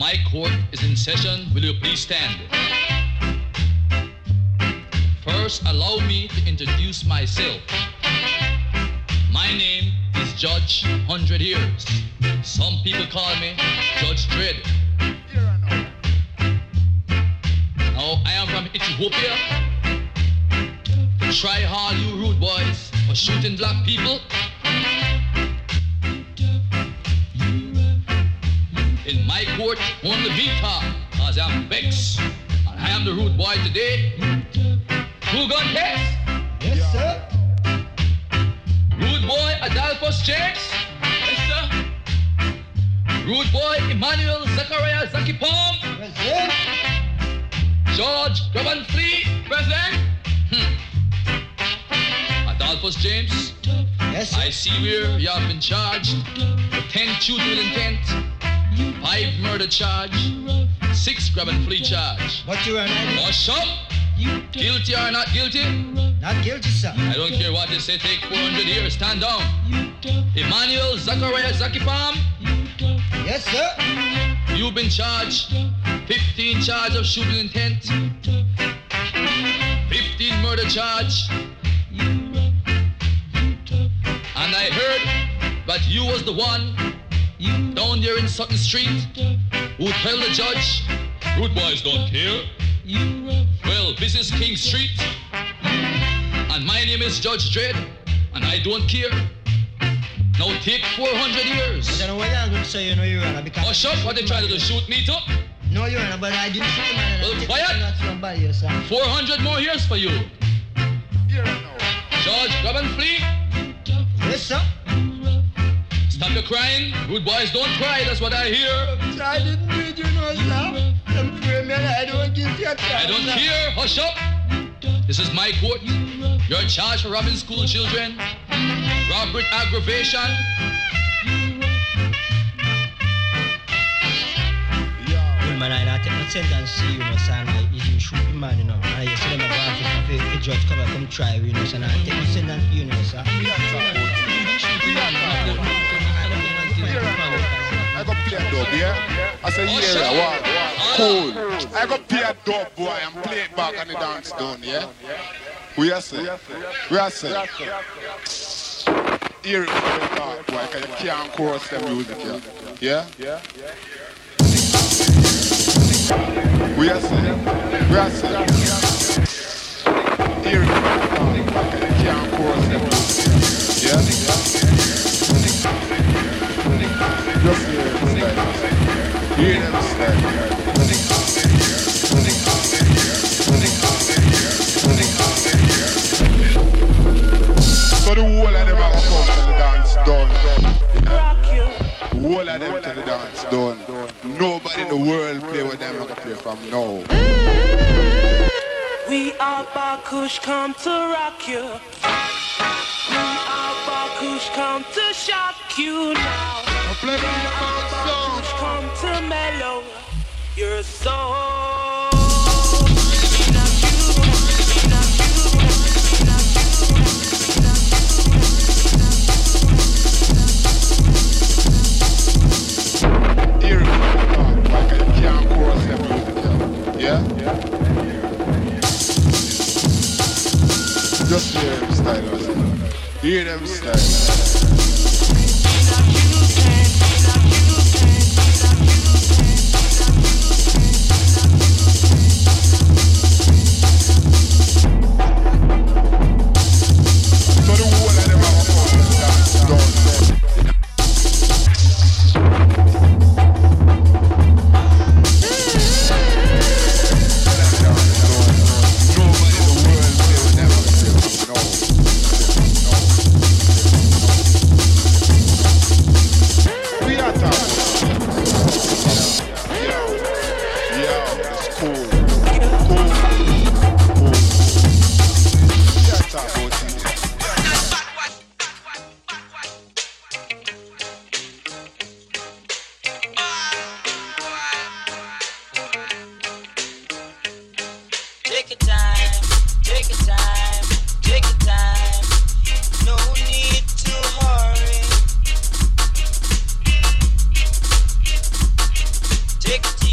My court is in session. Will you please stand? First, allow me to introduce myself. My name is Judge 100 Years. Some people call me Judge Dread. Now, I am from Ethiopia. Try hard, you rude boys, for shooting black people. In my court, only me talk, cause I'm Bex, and I am the rude boy today. Who gun case? Yes, sir. Rude boy Adolphus James? Yes, sir. Rude boy Emmanuel Zachariah Zaki Palm? Present. George Govan Flea? Present. Adolphus James? Yes, sir. I see where you have been charged with 10 shooting with intent, 5 murder charge, 6 grab and flee charge. What you are not? Hush up! Guilty or not guilty? Not guilty, sir. I don't care what they say, take 400 years, stand down. Emmanuel Zachariah Zaki Palm? Yes, sir. You've been charged 15 charge of shooting intent, 15 murder charge, and I heard that you was the one down there in Sutton Street who tell the judge, rude boys don't care. Well, this is King Street, and my name is Judge Dread, and I don't care. Now take 400 years. I don't know what I'm going to say, you know, Your Honor, because... Oh, shut! What they trying to do, shoot me too? No, Your Honor, but I didn't shoot him, man. Well, quiet! Not somebody, yes, sir. 400 more years for you. George, grab and flee. Yes, sir. Stop your crying. Rude boys don't cry, that's what I hear. I didn't do it, you know, sir. I'm free, man. I don't give you a chance. I don't care. Hush up. This is my court. You're charged for robbing school children, robbery, aggravation. Well, man, I take my sentence to you, know, son. You shoot the man, you know. And you say them about the judge come try, you know, son. I take my sentence to you, know, sir. I got play a dub, yeah? I say, yeah, what? Cool. I got play a dub, boy, and play it back on the dance done, yeah? We are say. Hear it from the talk, boy, because you can't chorus the music, yeah? Yeah? We are say. Hear it from the talk, boy, because you can't chorus the music, yeah? Just hear them style. Hear them style. So the whole of them are come to the dance done. The whole of them to the dance done. Nobody in the world play with them like I play from now. We are Bakush, come to rock you. We are Bakush, come to shock you now. Bakush, come to mellow your soul. Hear it, like I can't chorus them music, yeah? Just hear them style, hear them style. Take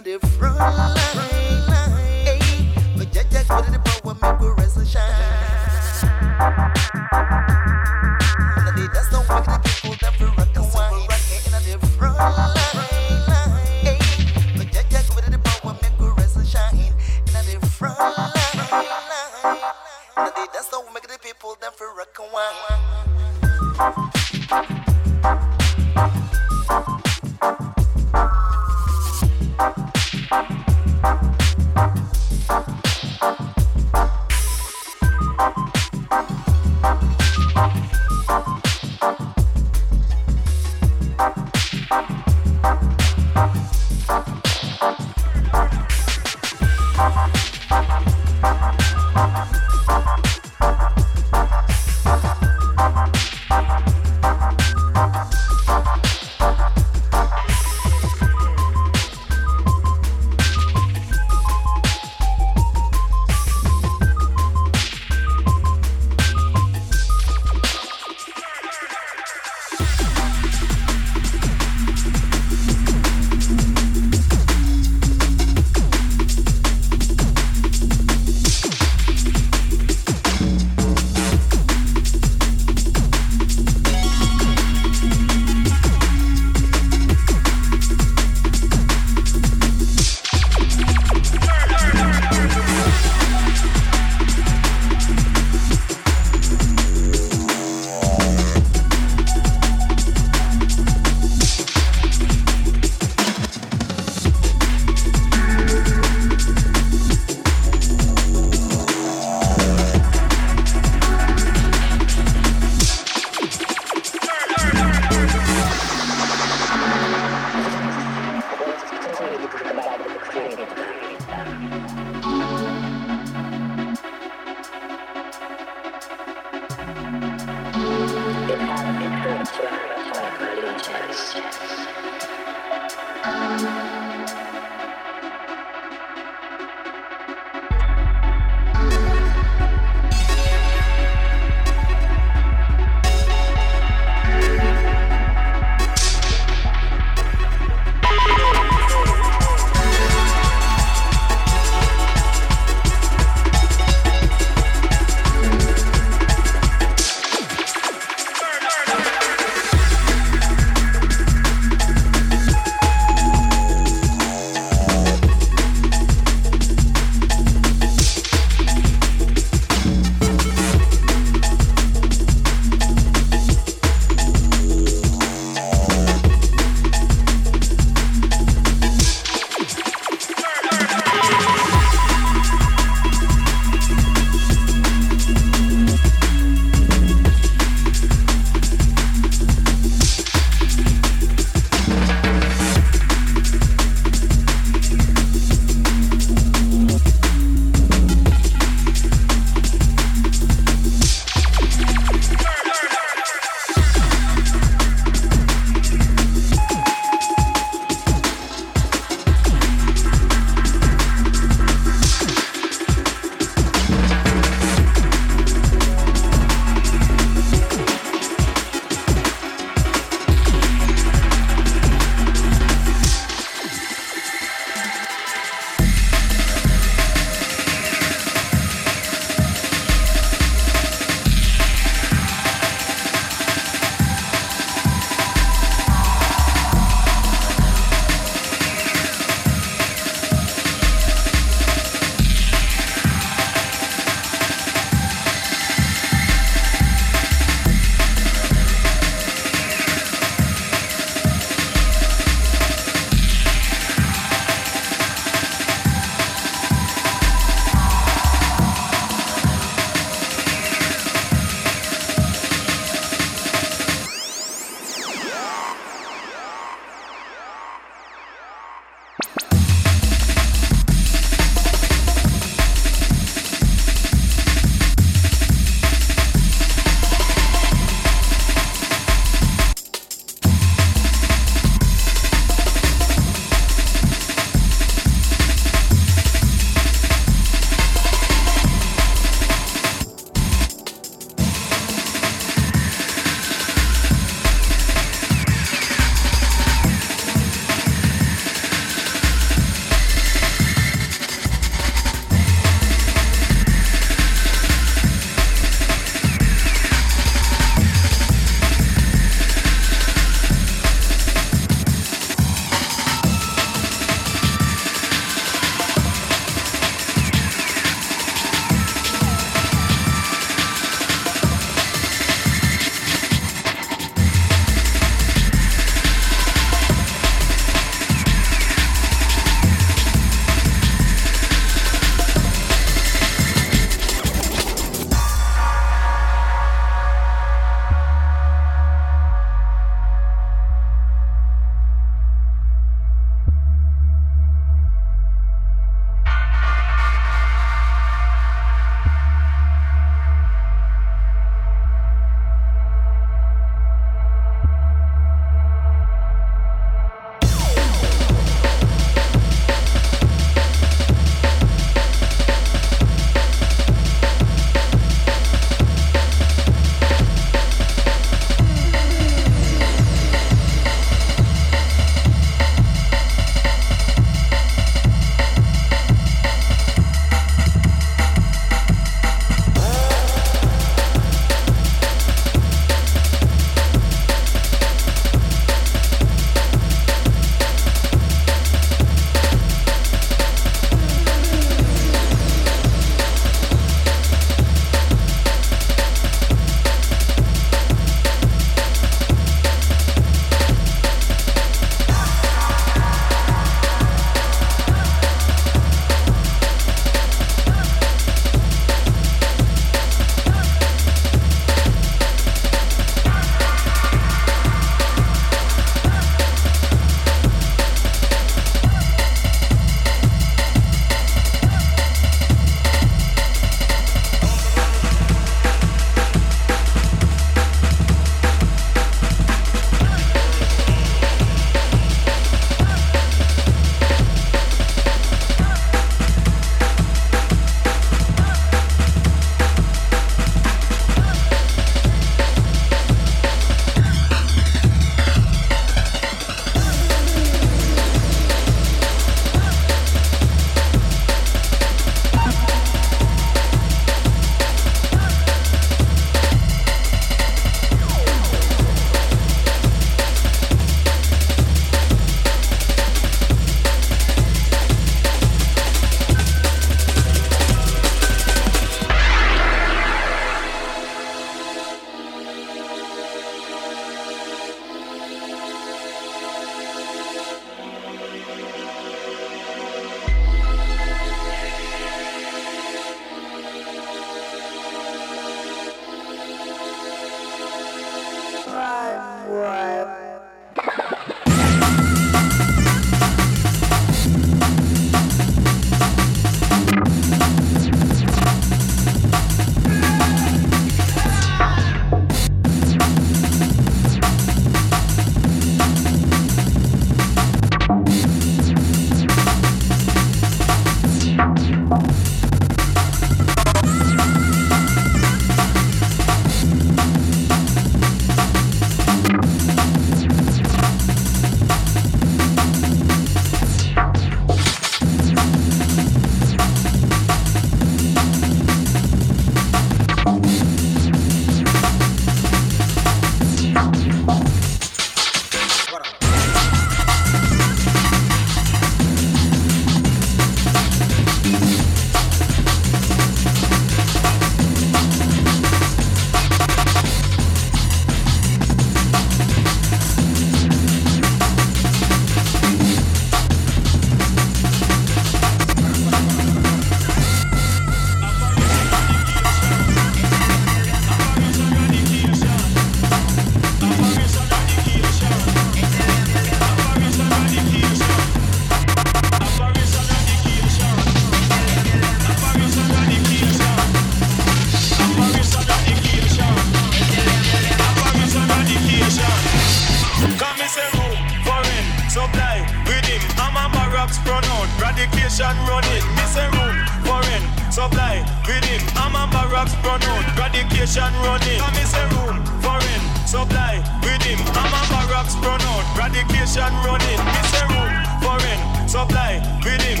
him. I'm a barracks pronoun, radication running. Miss a room, foreign, supply with him. I'm a barracks pronoun, radication running. I miss a room, foreign, supply with him. I'm a barracks pronoun, radication running. Miss a room, foreign, supply with him.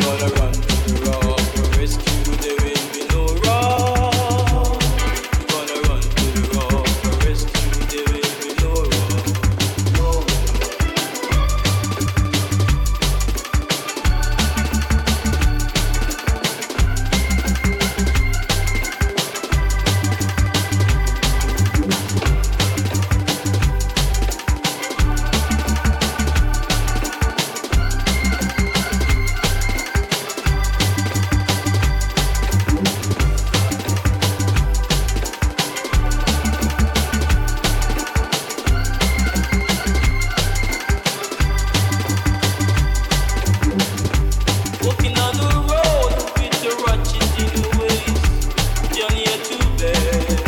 gonna run to the rock for rescue. There will be no rock. We're gonna run to the rock for rescue. There will be no rock. Walking on the road with the ratchet in the waist, Johnny had to bed.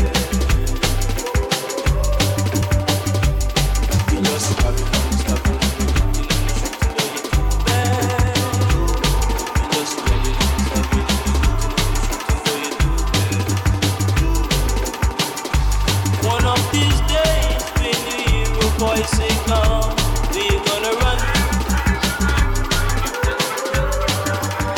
We just stop it, stop it, you know the shooting way too bad. We just stop it, stop it, you know the shooting way too bad. One of these days, when the hero boys say come, we're gonna run.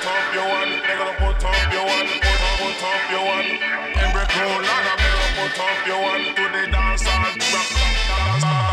up your one. They gonna put up your one. Put up your one. Every crew ladder, they gonna put up your one to the dance hall.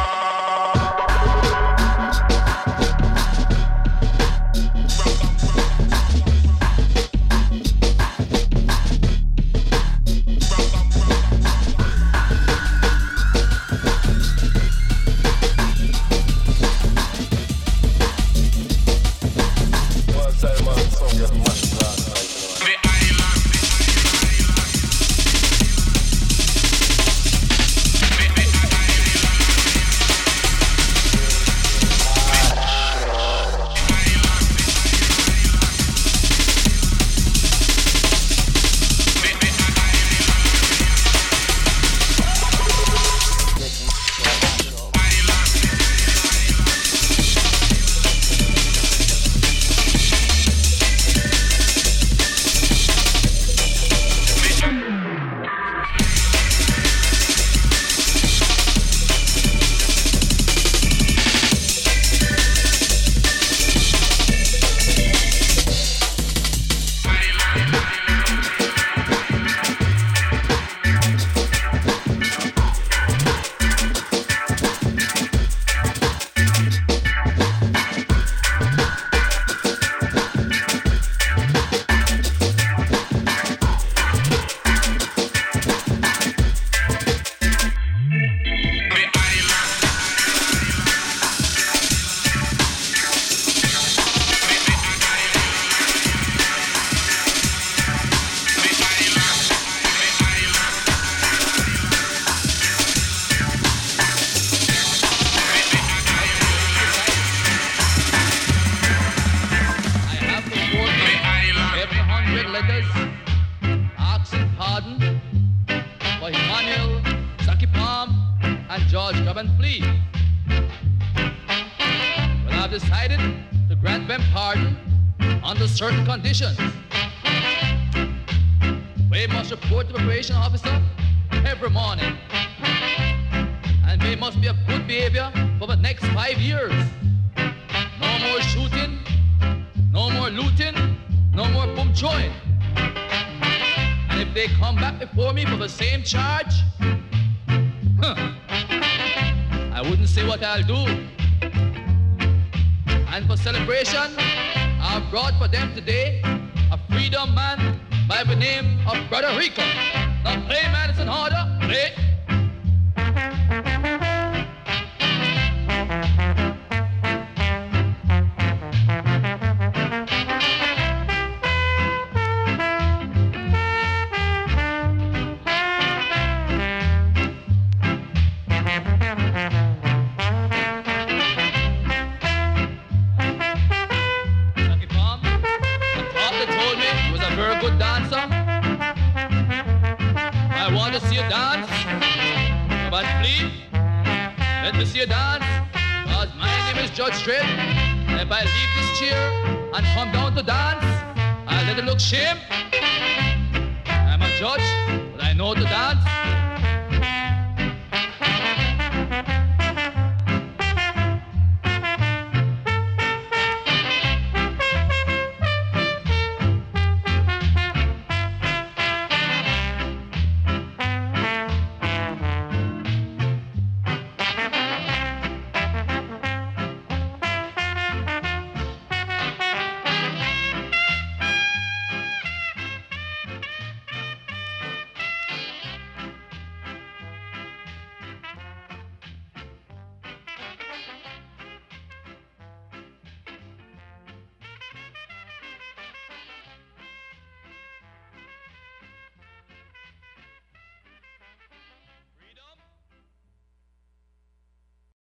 Certain conditions. They must report to the probation officer every morning. And they must be of good behavior for the next 5 years. No more shooting, no more looting, no more boom joint. And if they come back before me for the same charge, I wouldn't say what I'll do. And for celebration, I've brought for them today a freedom man by the name of Brother Rico. Now play, man, it's in order. Play. Straight. And if I leave this chair and come down to dance, I'll let it look shame. I'm a judge, but I know to dance.